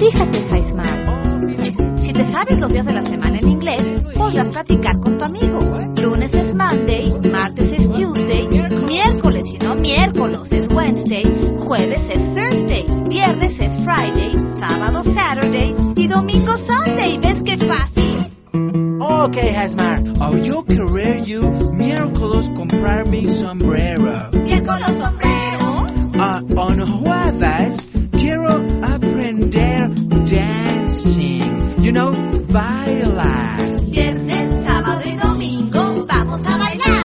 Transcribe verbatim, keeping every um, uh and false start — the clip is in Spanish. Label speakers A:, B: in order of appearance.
A: Fíjate, Highsmart. Si te sabes los días de la semana en inglés, podrás platicar con tu amigo. Lunes es Monday, martes es Tuesday, miércoles y no miércoles es Wednesday, jueves es Thursday, viernes es Friday, sábado Saturday y domingo Sunday. ¿Ves qué fácil?
B: Okay, Highsmart. Oh, yo querer you miércoles comprar mi sombrero.
A: Miércoles